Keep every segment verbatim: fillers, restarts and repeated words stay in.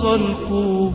خلقه.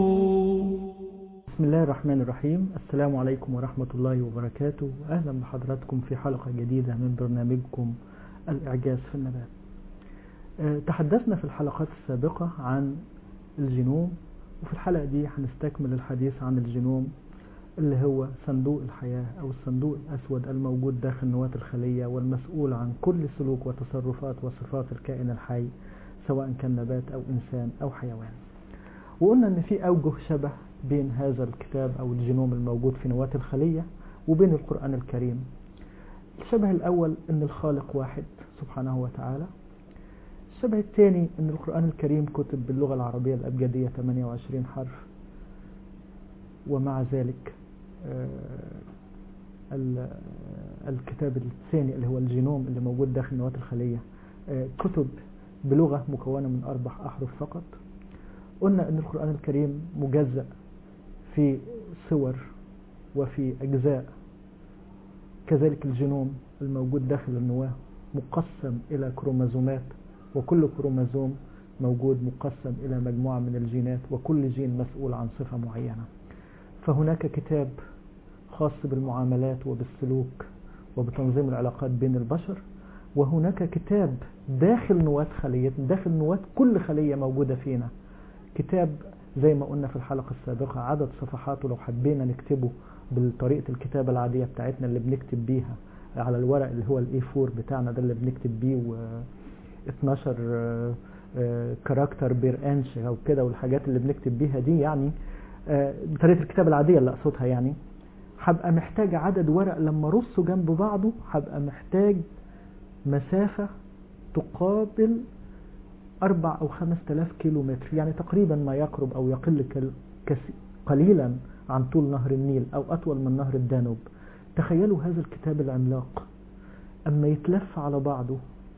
بسم الله الرحمن الرحيم. السلام عليكم ورحمة الله وبركاته. أهلا بحضراتكم في حلقة جديدة من برنامجكم الإعجاز في النبات. تحدثنا في الحلقات السابقة عن الجينوم، وفي الحلقة دي هنستكمل الحديث عن الجينوم اللي هو صندوق الحياة أو الصندوق الأسود الموجود داخل نواة الخلية، والمسؤول عن كل سلوك وتصرفات وصفات الكائن الحي سواء كان نبات أو إنسان أو حيوان. وقلنا أن في أوجه شبه بين هذا الكتاب أو الجينوم الموجود في نواة الخلية وبين القرآن الكريم. الشبه الأول أن الخالق واحد سبحانه وتعالى. الشبه الثاني أن القرآن الكريم كتب باللغة العربية الأبجدية ثمانية وعشرين حرف، ومع ذلك الكتاب الثاني اللي هو الجينوم اللي موجود داخل نواة الخلية كتب بلغة مكونة من أربع أحرف فقط. قلنا أن القرآن الكريم مجزأ في صور وفي أجزاء، كذلك الجينوم الموجود داخل النواة مقسم إلى كروموزومات، وكل كروموزوم موجود مقسم إلى مجموعة من الجينات، وكل جين مسؤول عن صفة معينة. فهناك كتاب خاص بالمعاملات وبالسلوك وبتنظيم العلاقات بين البشر، وهناك كتاب داخل نواة خليتنا، داخل نواة كل خلية موجودة فينا، كتاب زي ما قلنا في الحلقة السابقة عدد صفحاته لو حبينا نكتبه بالطريقة الكتابة العادية بتاعتنا اللي بنكتب بيها على الورق اللي هو الاي فور بتاعنا ده اللي بنكتب بيه اتناشر كاركتر بير انش او كده، والحاجات اللي بنكتب بيها دي يعني بطريقة الكتابة العادية اللي اقصدها، يعني هبقى محتاج عدد ورق لما رصه جنب بعضه هبقى محتاج مسافة تقابل أربع أو خمس تلاف كيلو متر، يعني تقريبا ما يقرب أو يقل قليلا عن طول نهر النيل أو أطول من نهر الدانوب. تخيلوا هذا الكتاب العملاق أما يتلف على بعضه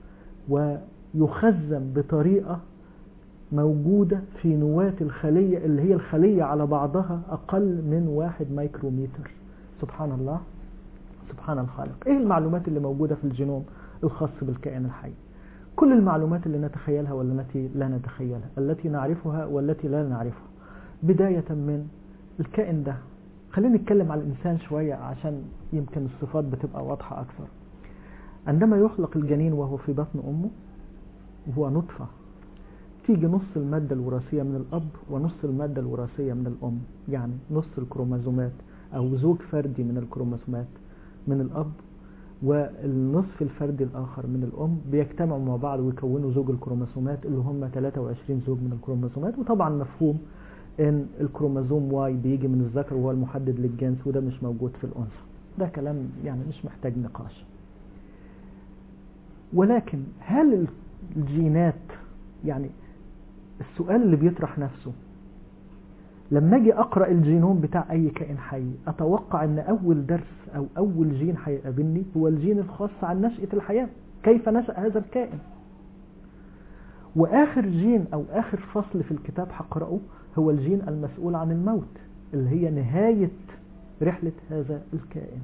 ويخزن بطريقة موجودة في نواة الخلية اللي هي الخلية على بعضها أقل من واحد مايكرومتر. سبحان الله، سبحان الخالق. إيه المعلومات اللي موجودة في الجينوم الخاص بالكائن الحي؟ كل المعلومات اللي نتخيلها والتي لا نتخيلها، التي نعرفها والتي لا نعرفها، بداية من الكائن ده. خلينا نتكلم على الإنسان شوية عشان يمكن الصفات بتبقى واضحة أكثر. عندما يخلق الجنين وهو في بطن أمه وهو نطفة، تيجي نص المادة الوراثية من الأب ونص المادة الوراثية من الأم، يعني نص الكروموزومات أو زوج فردي من الكروموزومات من الأب والنصف الفردي الآخر من الأم بيجتمعوا مع بعض ويكونوا زوج الكروموسومات اللي هم ثلاثة وعشرين زوج من الكروموسومات. وطبعا مفهوم ان الكروموزوم واي بيجي من الذكر وهو المحدد للجنس، وده مش موجود في الأنثى. ده كلام يعني مش محتاج نقاش. ولكن هل الجينات، يعني السؤال اللي بيطرح نفسه لما اجي اقرأ الجينوم بتاع اي كائن حي، اتوقع ان اول درس او اول جين هيقابلني هو الجين الخاص عن نشأة الحياة، كيف نشأ هذا الكائن. واخر جين او اخر فصل في الكتاب هقرأه هو الجين المسؤول عن الموت، اللي هي نهاية رحلة هذا الكائن.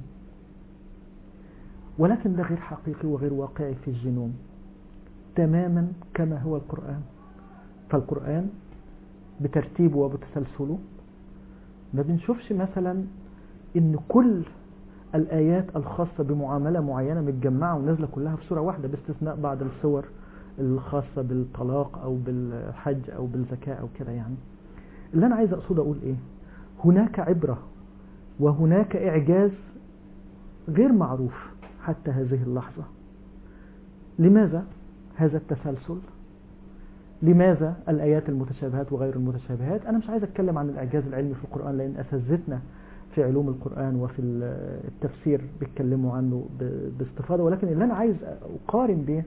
ولكن ده غير حقيقي وغير واقعي في الجينوم تماما كما هو القرآن. فالقرآن بترتيبه وبتسلسله ما بنشوفش مثلا ان كل الآيات الخاصة بمعاملة معينة متجمعة ونازلة كلها في سورة واحدة، باستثناء بعض السور الخاصة بالطلاق او بالحج او بالزكاة او كده. يعني اللي انا عايز اقصد اقول ايه، هناك عبرة وهناك اعجاز غير معروف حتى هذه اللحظة. لماذا هذا التسلسل؟ لماذا الآيات المتشابهات وغير المتشابهات؟ أنا مش عايز أتكلم عن الإعجاز العلمي في القرآن، لأن أساتذتنا في علوم القرآن وفي التفسير بيتكلموا عنه باستفاضة، ولكن اللي أنا عايز أقارن به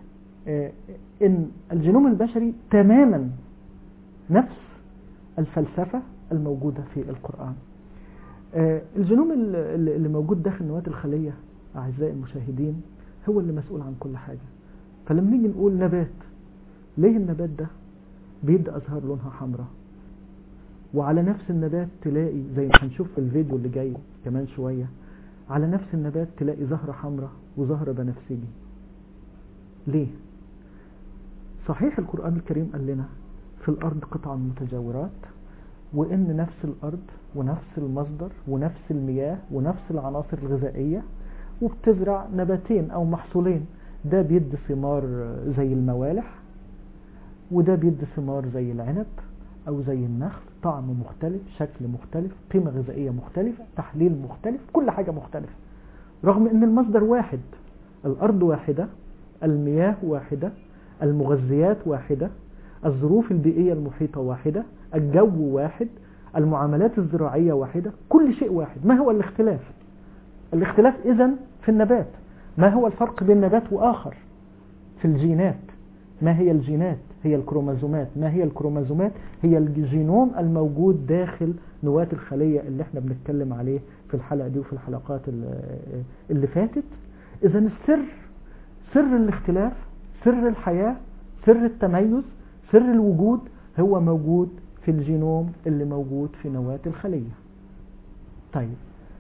إن الجينوم البشري تماما نفس الفلسفة الموجودة في القرآن. الجينوم اللي موجود داخل نواة الخلية أعزائي المشاهدين هو اللي مسؤول عن كل حاجة. فلما نيجي نقول نبات، ليه النبات ده بيبدأ أزهار لونها حمراء، وعلى نفس النبات تلاقي زي ما هنشوف في الفيديو اللي جاي كمان شوية، على نفس النبات تلاقي زهرة حمراء وزهرة بنفسجي؟ ليه؟ صحيح القرآن الكريم قال لنا في الأرض قطع متجاورات، وإن نفس الأرض ونفس المصدر ونفس المياه ونفس العناصر الغذائية، وبتزرع نباتين أو محصولين، ده بيدي ثمار زي الموالح وده بيدي ثمار زي العنب أو زي النخل، طعم مختلف، شكل مختلف، قيمة غذائية مختلفة، تحليل مختلف، كل حاجة مختلفة، رغم أن المصدر واحد، الأرض واحدة، المياه واحدة، المغذيات واحدة، الظروف البيئية المحيطة واحدة، الجو واحد، المعاملات الزراعية واحدة، كل شيء واحد. ما هو الاختلاف؟ الاختلاف إذن في النبات. ما هو الفرق بين نبات وآخر؟ في الجينات. ما هي الجينات؟ هي الكروموزومات. ما هي الكروموزومات؟ هي الجينوم الموجود داخل نواة الخلية اللي احنا بنتكلم عليه في الحلقة دي وفي الحلقات اللي فاتت. إذن السر، سر الاختلاف، سر الحياة، سر التميز، سر الوجود هو موجود في الجينوم اللي موجود في نواة الخلية. طيب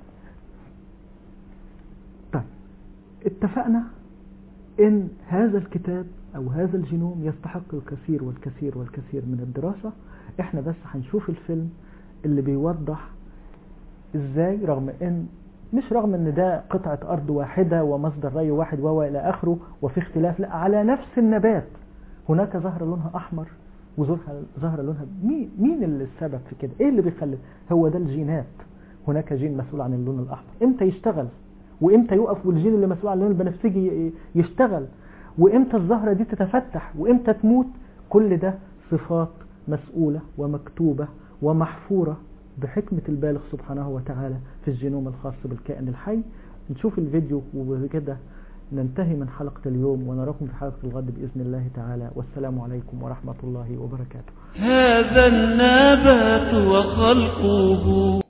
طيب اتفقنا ان هذا الكتاب او هذا الجينوم يستحق الكثير والكثير والكثير من الدراسة. احنا بس هنشوف الفيلم اللي بيوضح ازاي، رغم ان مش رغم ان ده قطعة ارض واحدة ومصدر ري واحد وهو الى اخره وفي اختلاف، لا، على نفس النبات هناك زهرة لونها احمر وزهرة لونها، مين مين اللي السبب في كده؟ ايه اللي بيخلي؟ هو ده الجينات. هناك جين مسؤول عن اللون الاحمر، امتى يشتغل وامتى يقف، والجين اللي مسؤول عن اللون البنفسجي يشتغل، وامتى الزهرة دي تتفتح وامتى تموت. كل ده صفات مسؤولة ومكتوبة ومحفورة بحكمة البالغ سبحانه وتعالى في الجينوم الخاص بالكائن الحي. نشوف الفيديو وبكده ننتهي من حلقة اليوم، ونراكم في حلقة الغد بإذن الله تعالى، والسلام عليكم ورحمة الله وبركاته. هذا النبات وخلقه